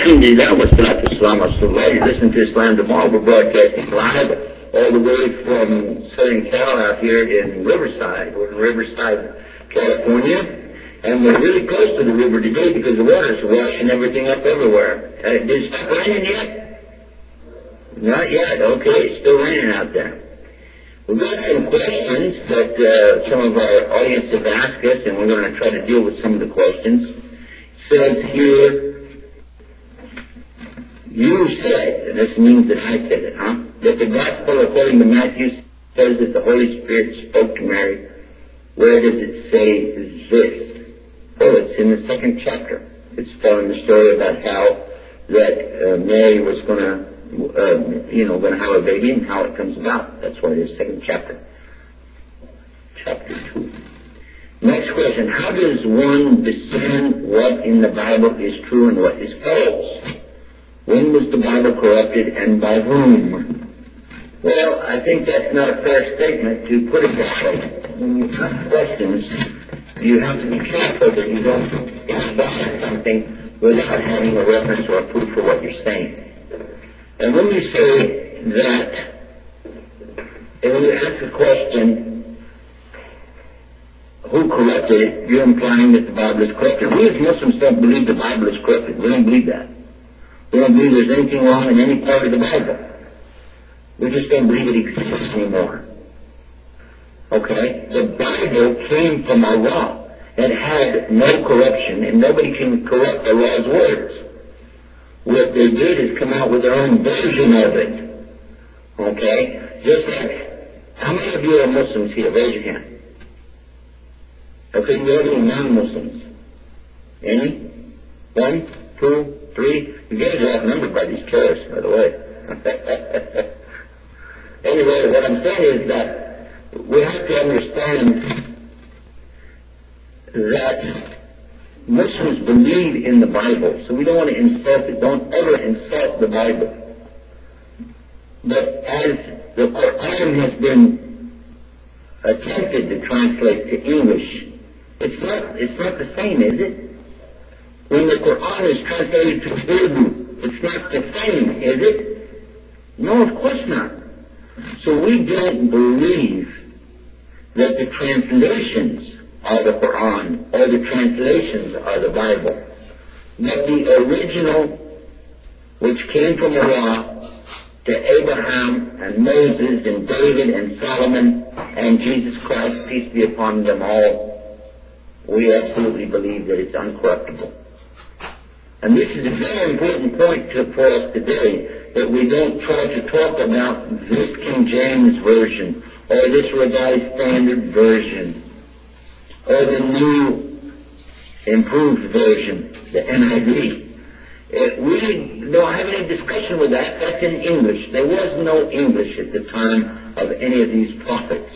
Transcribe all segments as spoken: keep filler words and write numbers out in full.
Alhamdulillah, wa salatu wassalam ala rasulullah. You listen to Islam Tomorrow. We're broadcasting live all the way from Southern Cal out here in Riverside. We're in Riverside, California. And we're really close to the river today because the water's washing everything up everywhere. Uh, did it stop raining yet? Not yet. Okay, it's still raining out there. We've got some questions that uh, some of our audience have asked us, and we're going to try to deal with some of the questions. It says here, you said, and this means that I said it, huh? That the gospel according to Matthew says that the Holy Spirit spoke to Mary. Where does it say this? Oh, it's in the second chapter. It's telling the story about how that uh, Mary was going to, uh, you know, going to have a baby and how it comes about. That's why it is second chapter. Chapter two. Next question. How does one discern what in the Bible is true and what is false? When was the Bible corrupted and by whom? Well, I think that's not a fair statement to put it that way. When you ask questions, you have to be careful that you don't explain something without having a reference or a proof for what you're saying. And when you say that, and when you ask a question, who corrupted it, you're implying that the Bible is corrupted. We as Muslims don't believe the Bible is corrupted. We don't believe that. We don't believe there's anything wrong in any part of the Bible. We just don't believe it exists anymore. Okay? The Bible came from Allah. It had no corruption, and nobody can corrupt Allah's words. What they did is come out with their own version of it. Okay? Just like, how many of you are Muslims here? Raise your hand. Okay, you have any non-Muslims? Any? One? Two? Three? You guys are outnumbered by these chairs, by the way. Anyway, what I'm saying is that we have to understand that Muslims believe in the Bible, so we don't want to insult it. Don't ever insult the Bible. But as the Quran has been attempted to translate to English, it's not, it's not the same, is it? When the Quran is translated to Urdu, it's not the same, is it? No, of course not. So we don't believe that the translations are the Quran or the translations are the Bible. But the original, which came from Allah to Abraham and Moses and David and Solomon and Jesus Christ, peace be upon them all, we absolutely believe that it's uncorruptible. And this is a very important point to, for us today, that we don't try to talk about this King James Version, or this Revised Standard Version, or the new improved version, the N I V. Uh, we don't have any discussion with that. That's in English. There was no English at the time of any of these prophets.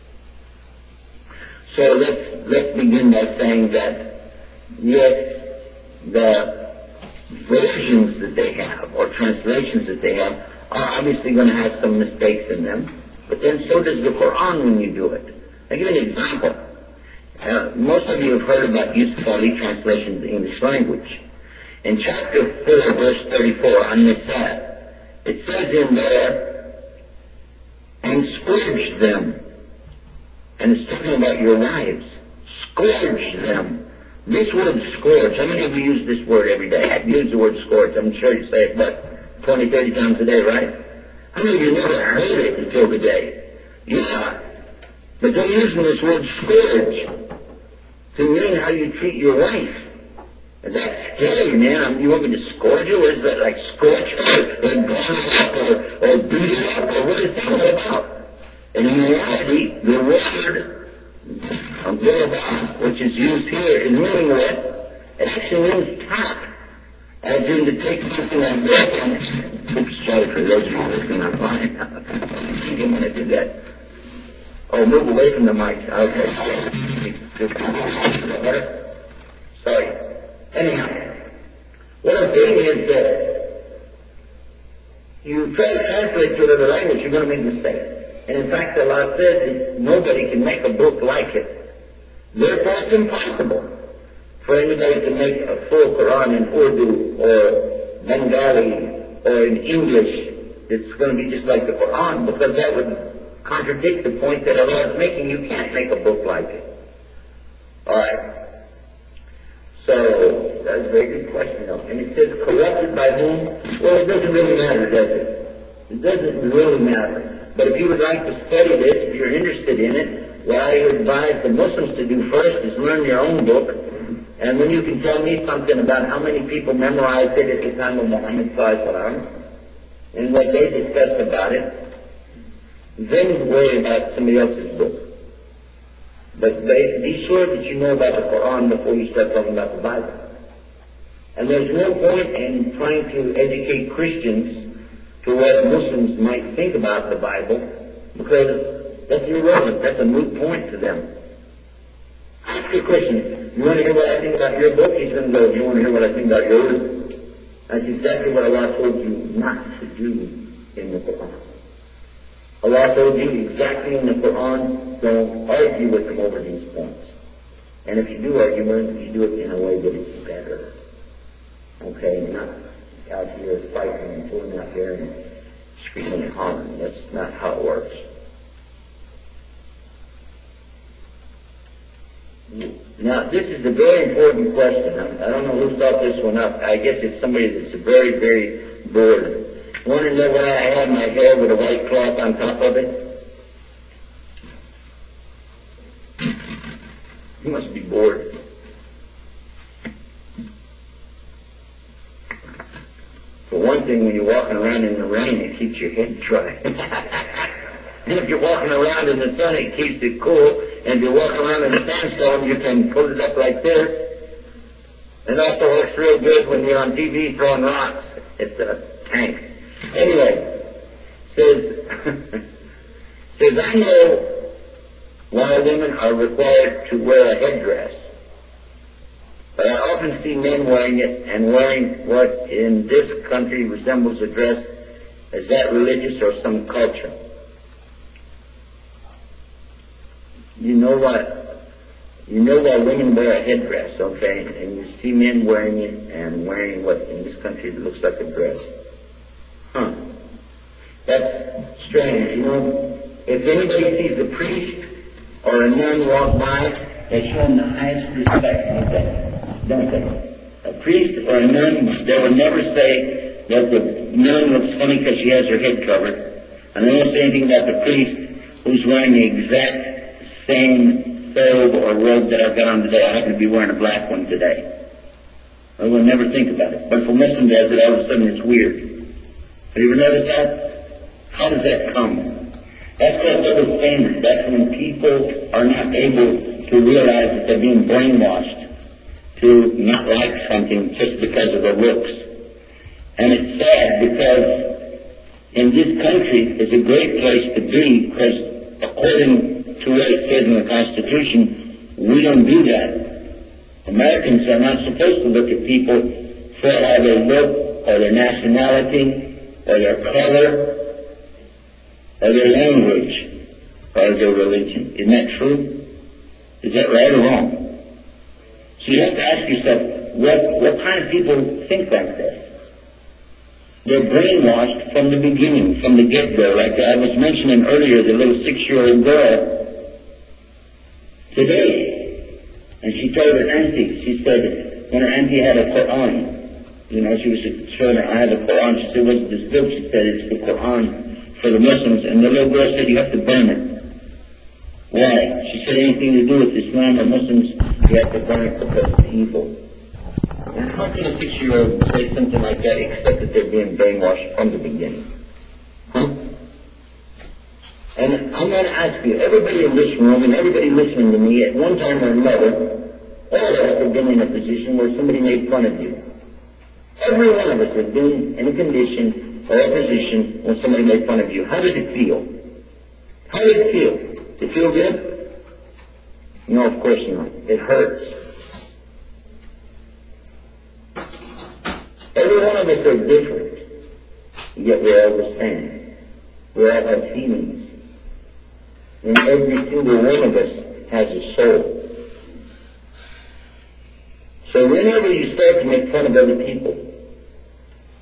So let's, let's begin by saying that, yes, the versions that they have, or translations that they have, are obviously going to have some mistakes in them, but then so does the Quran when you do it. I'll give you an example. Uh, most of you have heard about Yusuf Ali translation of the English language. In chapter four, verse thirty-four, on Nisa, it says in there, and scourge them. And it's talking about your wives. Scourge them. This word scourge, how many of you use this word every day? I've used the word scourge. I'm sure you say it about twenty, thirty times a day, right? How many of you never heard it until today? Yeah. But they're using this word scourge to mean how you treat your wife. And that's scary, man. You want me to scourge you? What is that, like scorch her, or burn up, or, or beat her up, or what is that all about? And in reality, the word of Darabah, which is used here, is meaning what? It actually means tap, as in to take something like that and, oops, sorry for those of you listening online. I didn't want to do that. Oh, move away from the mic. Okay. Just better? Sorry. Anyhow, what I'm saying is that you try to translate to another language, you're going to make mistakes. And in fact, Allah says that nobody can make a book like it. Therefore, it's impossible for anybody to make a full Quran in Urdu or Bengali or in English, it's going to be just like the Quran, because that would contradict the point that Allah is making. You can't make a book like it. All right. So, that's a very good question, though. And it says, corrupted by whom? Well, it doesn't really matter, does it? It doesn't really matter. But if you would like to study this, if you're interested in it, what I advise the Muslims to do first is learn your own book. And when you can tell me something about how many people memorized it at the time of Muhammad sallallahu alaihi wasallam, and what they discussed about it, then worry about somebody else's book. But be sure that you know about the Quran before you start talking about the Bible. And there's no point in trying to educate Christians to what Muslims might think about the Bible, because that's irrelevant. That's a moot point to them. Ask a Christian, you want to hear what I think about your book? He's going to go, you want to hear what I think about yours? That's exactly what Allah told you not to do in the Quran. Allah told you exactly in the Quran, don't argue with them over these points. And if you do argue with them, you do it in a way that is better. Okay, not out here fighting and pulling out here and screaming and hollering. That's not how it works. Now, this is a very important question. I don't know who thought this one up. I guess it's somebody that's very, very bored. Want to know why I have my hair with a white cloth on top of it? You must be bored. For one thing, when you're walking around in the rain, it keeps your head dry. And if you're walking around in the sun, it keeps it cool. And if you're walking around in a sandstorm, you can put it up like this. It also works real good when you're on T V throwing rocks. It's a tank. Anyway, says, says, I know why women are required to wear a headdress, but I often see men wearing it and wearing what in this country resembles a dress. Is that religious or some culture? You know what? You know why women wear a headdress, okay? And you see men wearing it and wearing what in this country looks like a dress. Huh. That's strange. You know, if anybody sees a priest or a nun walk by, they show them the highest respect, don't they? Don't they? A priest or a nun, they will never say that the nun looks funny because she has her head covered. And they won't say anything about the priest who's wearing the exact same robe or robe that I've got on today. I happen to be wearing a black one today. I will never think about it. But if a Muslim does it, all of a sudden it's weird. Have you ever noticed that? How does that come? That's called double standard. That's when people are not able to realize that they're being brainwashed to not like something just because of their looks. And it's sad because in this country it's a great place to be, because according to what it says in the Constitution, we don't do that. Americans are not supposed to look at people for how they look or their nationality or their color, or their language, or their religion. Isn't that true? Is that right or wrong? So you have to ask yourself, what, what kind of people think like this? They're brainwashed from the beginning, from the get-go. Like I was mentioning earlier, the little six-year-old girl today, and she told her auntie, she said, when her auntie had a Quran, you know, she was showing her, I have a Quran. She said, what's this book? She said, it's the Quran for the Muslims. And the little girl said, you have to burn it. Why? She said, anything to do with Islam or Muslims, you have to burn it because it's evil. And how can a six-year-old say something like that except that they're being brainwashed from the beginning? Huh? And I'm going to ask you, everybody in this room and everybody listening to me, at one time or another, all of us have been in a position where somebody made fun of you. Every one of us has been in a condition or a position when somebody made fun of you. How did it feel? How did it feel? Did it feel good? No, of course not. It hurts. Every one of us are different, yet we're all the same. We all have feelings. And every single one of us has a soul. So whenever you start to make fun of other people,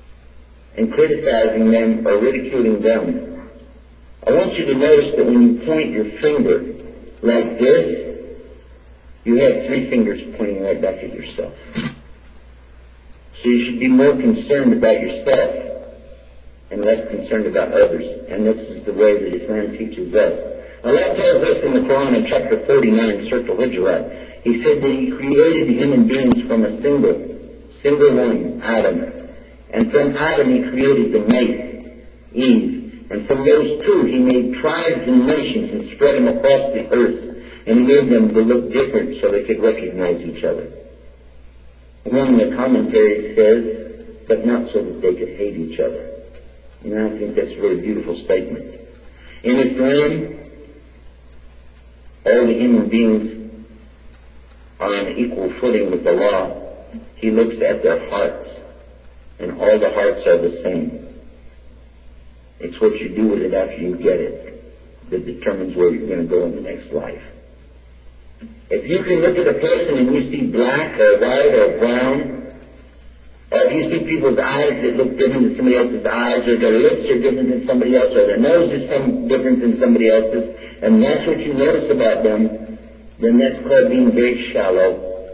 and criticizing them or ridiculing them. I want you to notice that when you point your finger like this, you have three fingers pointing right back at yourself. So you should be more concerned about yourself and less concerned about others. And this is the way that Islam teaches us. Allah tells us in the Quran in chapter forty-nine, Surah Al-Hujurat, He said that He created human beings from a single, single one, Adam. And from Adam He created the mate, Eve. And from those two He made tribes and nations and spread them across the earth. And He made them to look different so they could recognize each other. One of the commentaries says, but not so that they could hate each other. And I think that's a very beautiful statement. In Islam, all the human beings are on equal footing with the law. He looks at their hearts, and all the hearts are the same. It's what you do with it after you get it that determines where you're going to go in the next life. If you can look at a person and you see black or white or brown, or if you see people's eyes that look different than somebody else's eyes, or their lips are different than somebody else, or their nose is some different than somebody else's, and that's what you notice about them, then that's called being very shallow.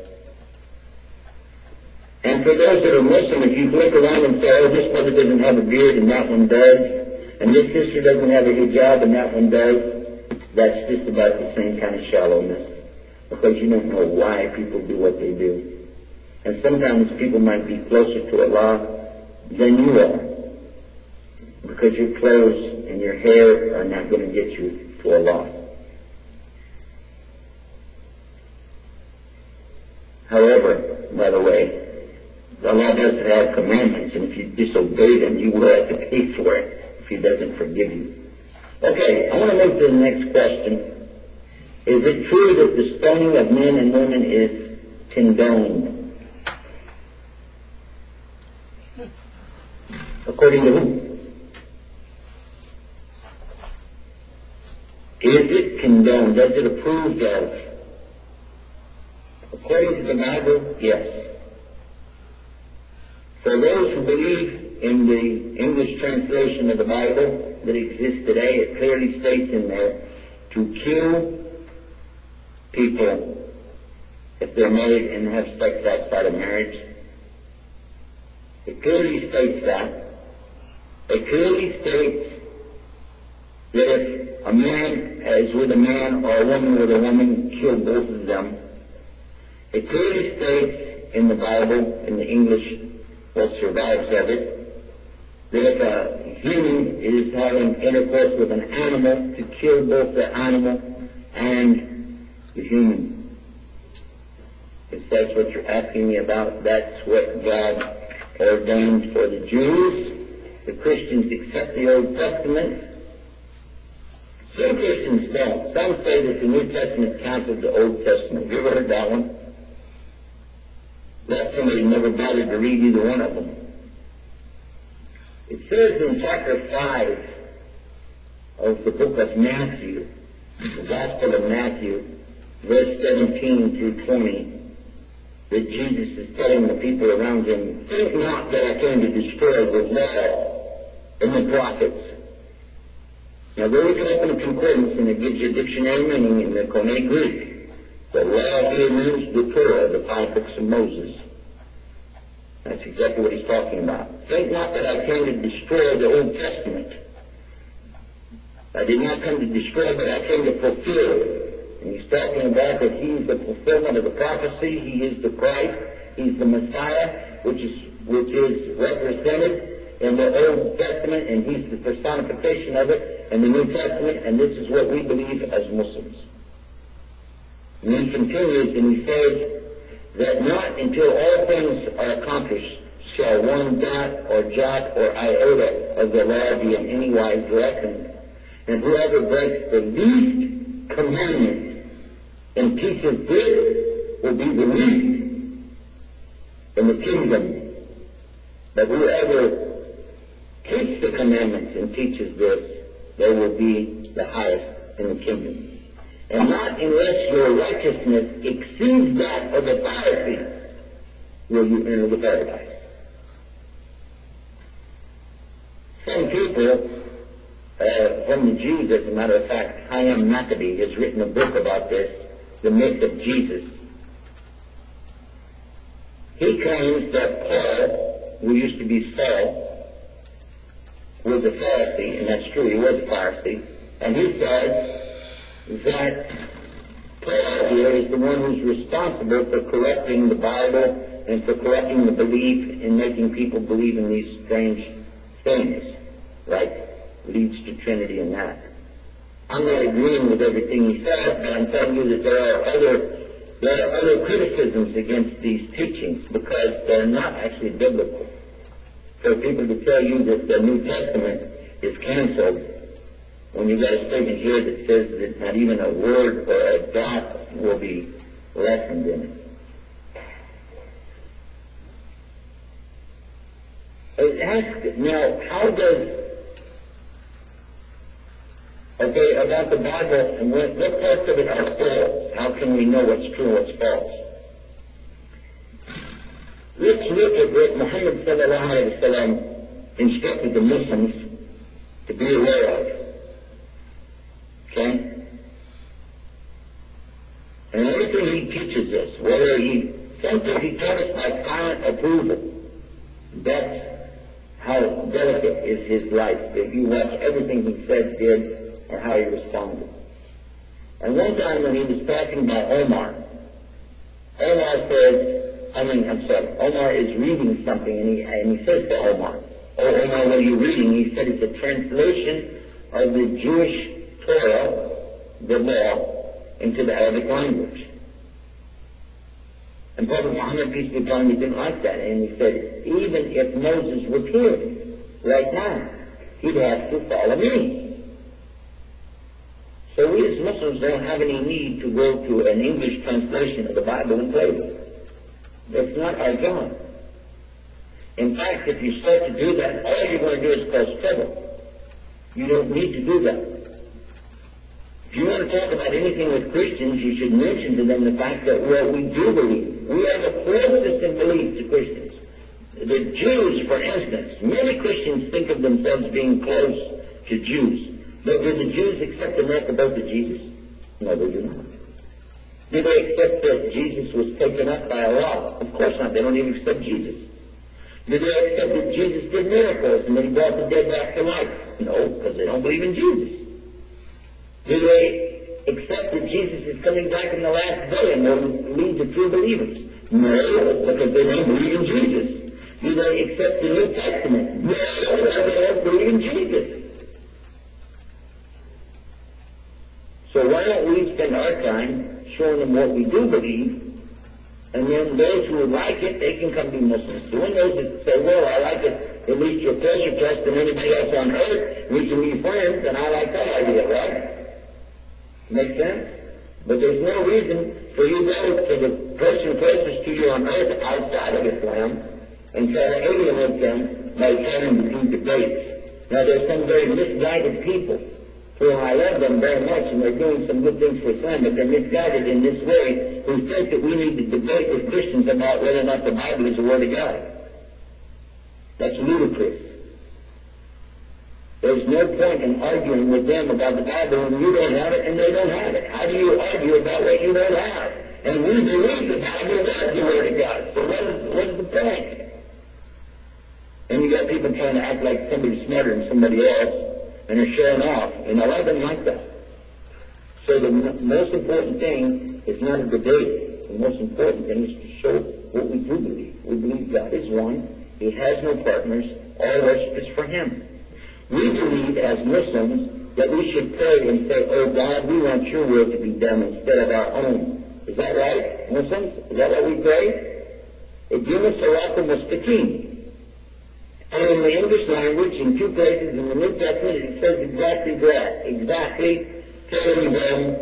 And for those that are Muslim, if you look around and say, oh, this brother doesn't have a beard and that one does, and this sister doesn't have a hijab and that one does, that's just about the same kind of shallowness. Because you don't know why people do what they do. And sometimes people might be closer to Allah than you are. Because your clothes and your hair are not going to get you to Allah. However, by the way, Allah does have commandments, and if you disobey them, you will have to pay for it if He doesn't forgive you. Okay, I want to move to the next question. Is it true that the stoning of men and women is condoned? According to who? Is it condoned? Does it approved of? According to the Bible, yes. For those who believe in the English translation of the Bible that exists today, it clearly states in there to kill people if they're married and have sex outside of marriage. It clearly states that. It clearly states that if a man is with a man or a woman with a woman, kill both of them. It clearly states in the Bible, in the English, what survives of it, that if a human is having intercourse with an animal, to kill both the animal and the human. If that's what you're asking me about, that's what God ordained for the Jews. The Christians accept the Old Testament. Some Christians don't. Some say that the New Testament counted the Old Testament. Have you ever heard that one? That somebody never bothered to read either one of them. It says in chapter five of the book of Matthew, the Gospel of Matthew, verse seventeen through twenty, that Jesus is telling the people around Him, think not that I came to destroy the law and the prophets. Now there is an open concordance, and it gives you a dictionary meaning in the Koine Greek. The law here means the Torah, the five books of Moses. That's exactly what he's talking about. Think not that I came to destroy the Old Testament. I did not come to destroy, but I came to fulfill. And he's talking about that He's the fulfillment of the prophecy. He is the Christ. He's the Messiah, which is which is represented in the Old Testament, and He's the personification of it in the New Testament, and this is what we believe as Muslims. And he continues, and he says that not until all things are accomplished shall one dot or jot or iota of the law be in any wise reckoned. And whoever breaks the least commandment and teaches this will be the least in the kingdom. But whoever keeps the commandments and teaches this, they will be the highest in the kingdom. And not unless your righteousness exceeds that of the Pharisees will you enter the paradise. some people uh, from the Jews, as a matter of fact, Chaim Maccabee has written a book about this, The Myth of Jesus. He claims that Paul, who used to be Saul, was a Pharisee, and that's true, he was a Pharisee, and he says that Paul here is the one who's responsible for correcting the Bible and for correcting the belief in making people believe in these strange things, right? Leads to Trinity and that. I'm not agreeing with everything he says, but I'm telling you that there are other there are other criticisms against these teachings because they're not actually biblical. For people to tell you that the New Testament is canceled when you got a statement here that says that not even a word or a dot will be lessened in it. Ask, now, how does, okay, about the Bible, and what, what parts of it are false? How can we know what's true and what's false? Let's look at what Muhammad sallallahu alayhi wa sallam instructed the Muslims to be aware of. Okay? And everything he teaches us, whether he, something he taught us by silent approval, that's how delicate is his life. If you watch everything he said, did, or how he responded. And one time when he was talking about Omar, Omar says, I mean, I'm sorry, Omar is reading something, and he, and he says to Omar, oh, Omar, what are you reading? He said it's a translation of the Jewish Torah, the law, into the Arabic language. And Prophet Muhammad, peace be upon him, he didn't like that. And he said, even if Moses was here right now, he'd have to follow me. So we as Muslims don't have any need to go to an English translation of the Bible and play with it. That's not our job. In fact, if you start to do that, all you're going to do is cause trouble. You don't need to do that. If you want to talk about anything with Christians, you should mention to them the fact that, well, we do believe. We are the closest in belief to Christians. The Jews, for instance, many Christians think of themselves being close to Jews. But do the Jews accept the mark of birth of Jesus? No, they do not. Do they accept that Jesus was taken up by Allah? Of course not. They don't even accept Jesus. Do they accept that Jesus did miracles and that he brought the dead back to life? No, because they don't believe in Jesus. Do they accept that Jesus is coming back in the last day and will lead to true believers? No, because they don't believe in Jesus. Do they accept the New Testament? No, because they don't believe in Jesus. So why don't we spend our time showing them what we do believe, and then those who like it, they can come be Muslims. The one those that say, well, I like it, at least you're closer to us than anybody else on earth, we can be friends, and I like that idea, right? Make sense? But there's no reason for you to go to the person closest to you on earth outside of Islam and try to alienate them by trying to do debates. Now, there's some very misguided people who I love them very much, and they're doing some good things for Islam, but they're misguided in this way, who think that we need to debate with Christians about whether or not the Bible is the Word of God. That's ludicrous. There's no point in arguing with them about the Bible when you don't have it and they don't have it. How do you argue about what you don't have? And we believe the Bible is the Word of God. So what is, what is the point? And you got people trying to act like somebody's smarter than somebody else, and they're showing off. And a lot of them like that. So the m- most important thing is not a debate. The most important thing is to show what we do believe. We believe God is one. He has no partners. All worship is for Him. We believe as Muslims that we should pray and say, oh God, we want your will to be done instead of our own. Is that right, Muslims? Is that what we pray? Ihdina siratal mustaqim. And in the English language, in two places in the New Testament, it says exactly that. Exactly telling them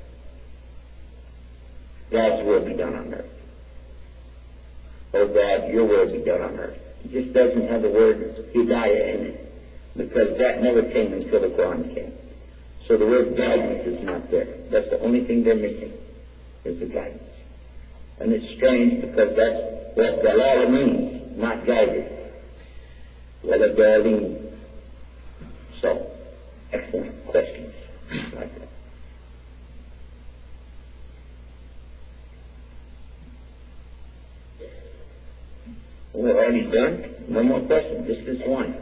God's will be done on earth. Oh God, your will be done on earth. It just doesn't have the word Hidayah in it, because that never came until the Quran came. So the word guidance is not there. That's the only thing they're missing, is the guidance. And it's strange because that's what Dalala means, not guided. Wala daling. excellent questions like that. We're already done. One more question, just this one.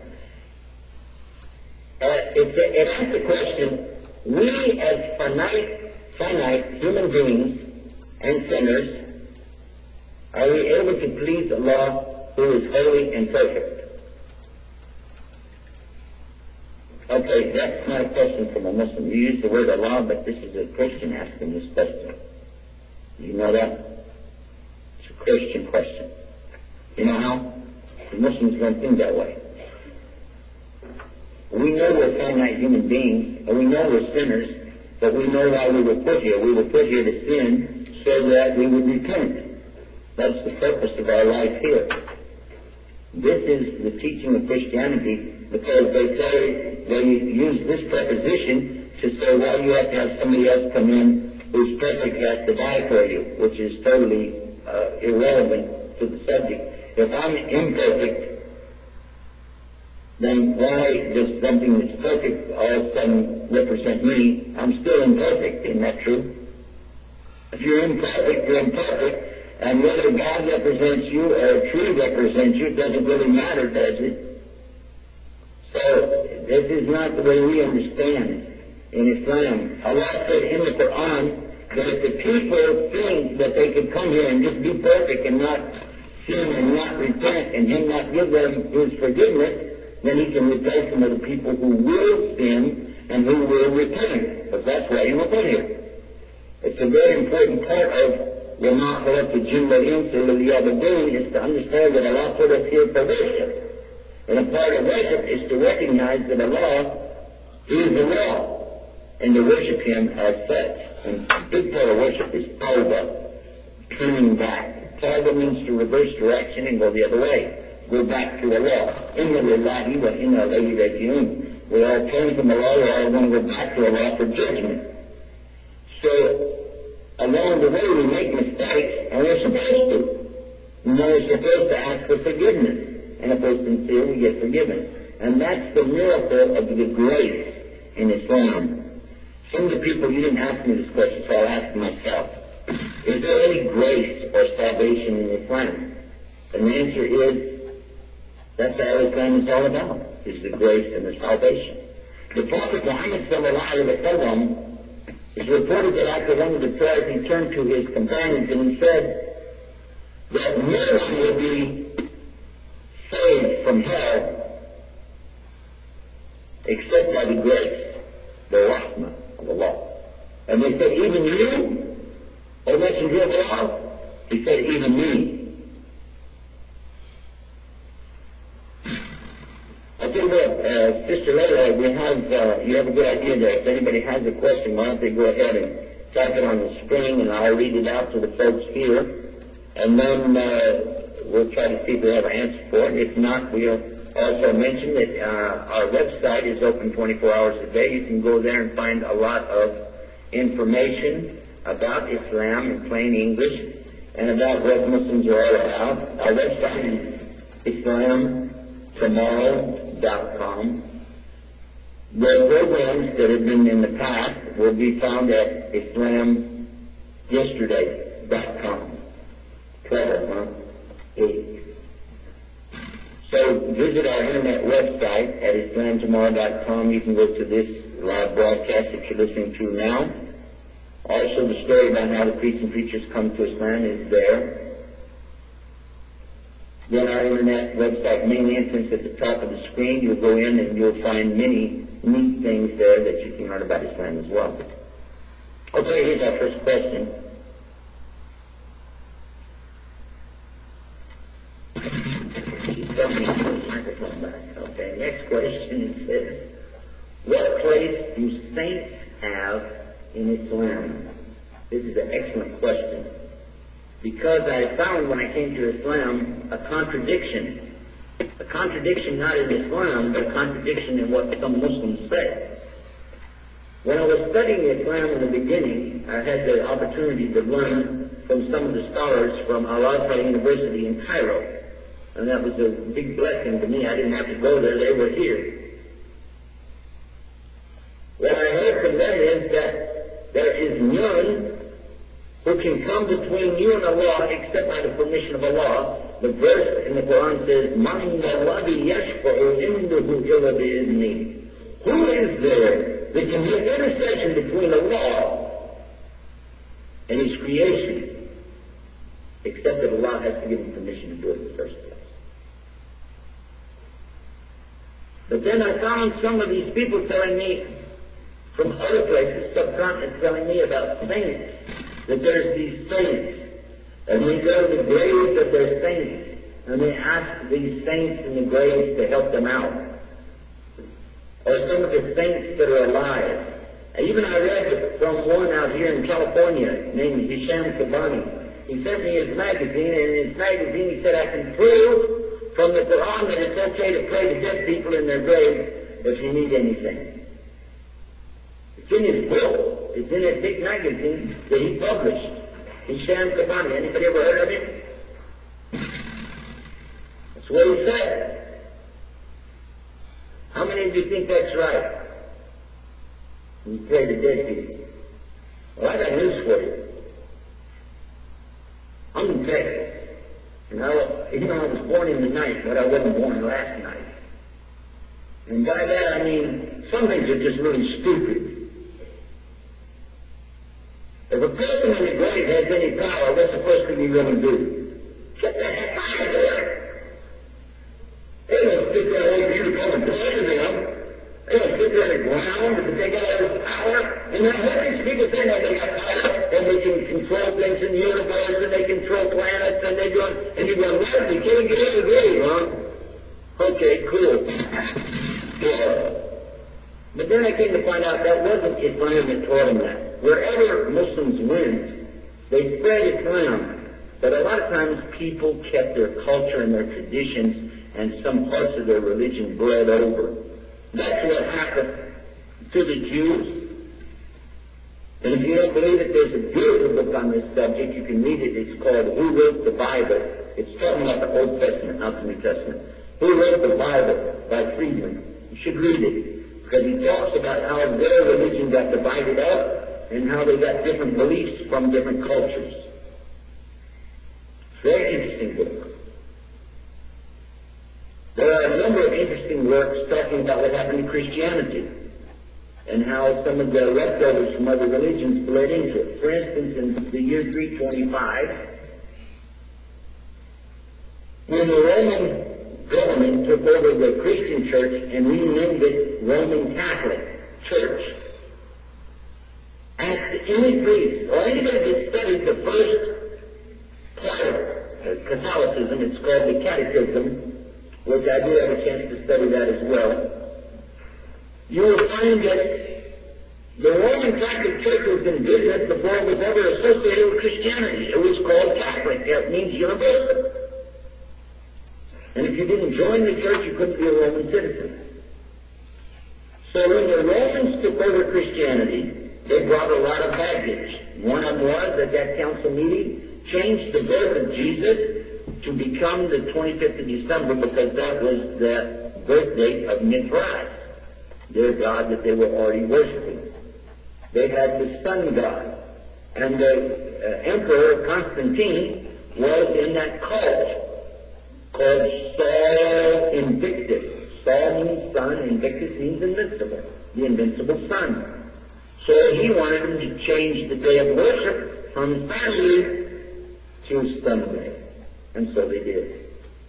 Uh, it, it asks the question, we as finite, finite human beings and sinners, are we able to please Allah who is holy and perfect? Okay, that's not a question from a Muslim. You use the word Allah, but this is a Christian asking this question. You know that? It's a Christian question. You know how? The Muslims don't think that way. We know we're finite human beings, and we know we're sinners, but we know why we were put here. We were put here to sin so that we would repent. That's the purpose of our life here. This is the teaching of Christianity, because they say, they use this preposition to say, well, you have to have somebody else come in who's perfect, has to die for you, which is totally uh, irrelevant to the subject. If I'm imperfect, then why does something that's perfect all of a sudden represent me? I'm still imperfect, isn't that true? If you're imperfect, you're imperfect, and whether God represents you or a tree represents you, it doesn't really matter, does it? So, this is not the way we understand in Islam. Allah said in the Quran that if the people think that they could come here and just be perfect and not sin and not repent and Him not give them His forgiveness, then He can replace them with the people who will sin and who will repent. Because that's why He was put here. It's a very important part of وَمَا خَلَقْتُ الْجِنَّ وَالْإِنسَ إِلَّا لِيَعْبُدُونِ is to understand that Allah put us here for worship. And a part of worship is to recognize that Allah is the law and to worship Him as such. And a big part of worship is tawbah, turning back. Tawbah means to reverse direction and go the other way. Go back to Allah. Inna lillahi wa inna ilayhi raji'un. We all turn from Allah, we all want to go back to Allah for judgment. So, along the way we make mistakes, and we're supposed to. You know, we're supposed to ask for forgiveness. And if we're sincere, we get forgiven. And that's the miracle of the grace in Islam. Some of the people, you didn't ask me this question, so I'll ask myself. Is there any grace or salvation in Islam? And the answer is, that's all Islam is all about, is the grace and the salvation. The Prophet Muhammad sallallahu alaihi wasallam is reported that after one of the prayers he turned to his companions and he said that no one will be saved from hell except by the grace, the rahmah of Allah. And they said, even you, O Messenger of Allah? He said, even me. I tell you what, uh, Sister Layla, we have, uh, you have a good idea there. If anybody has a question, why don't they go ahead and type it on the screen and I'll read it out to the folks here. And then uh, we'll try to see if we have an answer for it. If not, we'll also mention that uh, our website is open twenty-four hours a day. You can go there and find a lot of information about Islam in plain English and about what Muslims are all about. Our website is Islam Tomorrow dot com. The programs that have been in the past will be found at Islam Yesterday dot com. twelve, huh? eight. So visit our internet website at Islam Tomorrow dot com. You can go to this live broadcast that you're listening to now. Also, the story about how the priests and preachers come to Islam is there. Then our internet website main entrance at the top of the screen, you'll go in and you'll find many neat things there that you can learn about Islam as well. Okay, here's our first question. Okay, next question says, what place do saints have in Islam? This is an excellent question. Because I found when I came to Islam a contradiction. A contradiction not in Islam, but a contradiction in what some Muslims say. When I was studying Islam in the beginning, I had the opportunity to learn from some of the scholars from Al-Azhar University in Cairo. And that was a big blessing to me. I didn't have to go there, they were here. who can come between you and Allah except by the permission of Allah. The verse in the Quran says, مَنْ الَّذِي يَشْفَعُ عِنْدَهُ إِلَّا بِإِذْنِهِ. Who is there that can make intercession between Allah and His creation, except that Allah has to give him permission to do it in the first place? But then I found some of these people telling me from other places, subcontinents, telling me about saints, that there's these saints, and they go to the graves of their saints, and they ask these saints in the graves to help them out. Or some of the saints that are alive. And even I read from one out here in California named Hisham Kabani. He sent me his magazine, and in his magazine he said, I can prove from the Quran that it's okay to pray to dead people in their graves if you need anything. It's in his book. It's in a big magazine that he published. Hisham Kabani. Anybody ever heard of him? That's what he said. How many of you think that's right? You pray to dead people. Well, I got news for you. I'm in Texas. And I, you know, I was born in the night, but I wasn't born last night. And by that I mean, some things are just really stupid. If a person in the grave has any power, what's the first thing you going to do? Get the heck out of there! They don't sit there waiting for you to come and pray to them. They don't sit there on the ground because they got all this power. And then what these people say that they got power, and they can control things in the universe, and they control planets, and they do it, and you're going, well, you can't get in the grave, huh? Okay, cool. Yeah. But then I came to find out that wasn't Islam that taught them that. Wherever Muslims went, they spread Islam. But a lot of times people kept their culture and their traditions and some parts of their religion bled over. That's what happened to the Jews. And if you don't believe it, there's a beautiful book on this subject. You can read it. It's called Who Wrote the Bible? It's talking about the Old Testament, not the New Testament. Who Wrote the Bible? By Friedman. You should read it, because he talks about how their religion got divided up and how they got different beliefs from different cultures. Very interesting book. There are a number of interesting works talking about what happened to Christianity and how some of the leftovers from other religions bled into it. For instance, in the year three twenty-five, when the Roman government took over the Christian church and renamed it Roman Catholic Church, asked any priest or anybody that studied the first part of Catholicism, it's called the Catechism, which I do have a chance to study that as well, you will find that the Roman Catholic Church was in business before it was ever associated with Christianity. It was called Catholic. That means universal. And if you didn't join the church, you couldn't be a Roman citizen. So when the Romans took over Christianity, they brought a lot of baggage. One of them was, at that council meeting, changed the birth of Jesus to become the twenty-fifth of December, because that was the birth date of Mithras, their god that they were already worshiping. They had the sun god. And the uh, emperor, Constantine, was in that cult called Sol Invictus. Sol means sun, Invictus means invincible, the invincible sun. So he wanted them to change the day of worship from Saturday to Sunday. And so they did.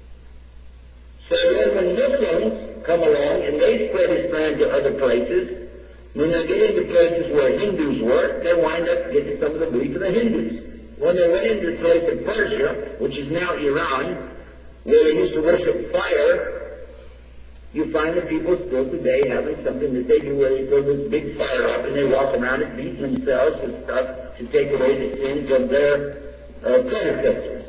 So then when Muslims come along and they spread Islam to other places, when they get into places where Hindus were, they wind up getting some of the belief of the Hindus. When they went into the place of Persia, which is now Iran, where they used to worship fire, you find the people still today having something that they do where they throw this big fire up and they walk around it beating themselves with stuff to take away the sins of their uh, predecessors,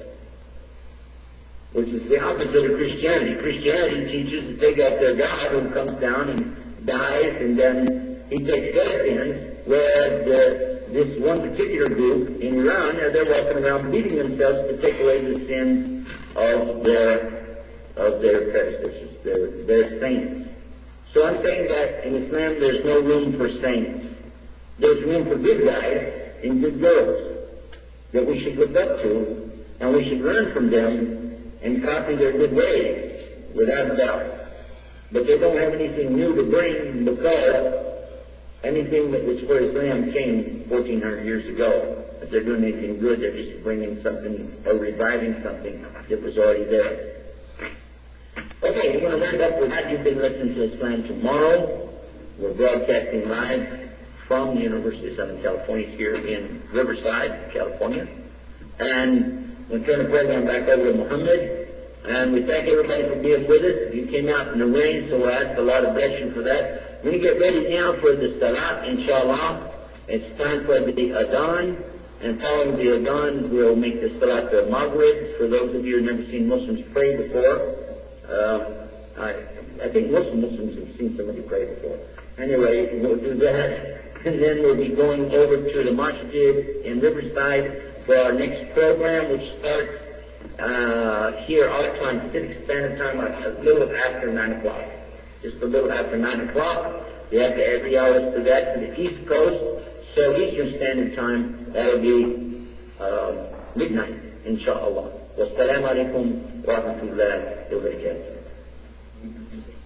which is the opposite of Christianity. Christianity teaches that they got their God who comes down and dies and then he takes their sins, whereas the, this one particular group in Iran, they're walking around beating themselves to take away the sins of their of their predecessors, their, their saints. So I'm saying that in Islam there's no room for saints. There's room for good guys and good girls. that we should look up to, and we should learn from them and copy their good ways, without a doubt. But they don't have anything new to bring, because anything that was for Islam came fourteen hundred years ago. If they're doing anything good, they're just bringing something or reviving something that was already there. Okay, we're going to wrap up with that. You've been listening to Islam Tomorrow. We're broadcasting live from the University of Southern California here in Riverside, California. And we'll turn the program back over to Muhammad. And we thank everybody for being with us. You came out in the rain, so I ask a lot of blessing for that. We're going to get ready now for the Salat, inshallah. It's time for the Adhan. And following the Adhan, we'll make the Salat of Maghrib. For those of you who have never seen Muslims pray before, uh, I, I think most Muslims have seen somebody pray before. Anyway, we'll do that. And then we'll be going over to the masjid in Riverside for our next program, which starts uh, here our time, Pacific Standard Time, a little after nine o'clock. Just a little after nine o'clock. We have to add three hours to that to the East Coast. So Eastern Standard Time, that'll be uh, midnight, inshallah. Wassalamu alaikum wa rahmatullahi wa barakatuh.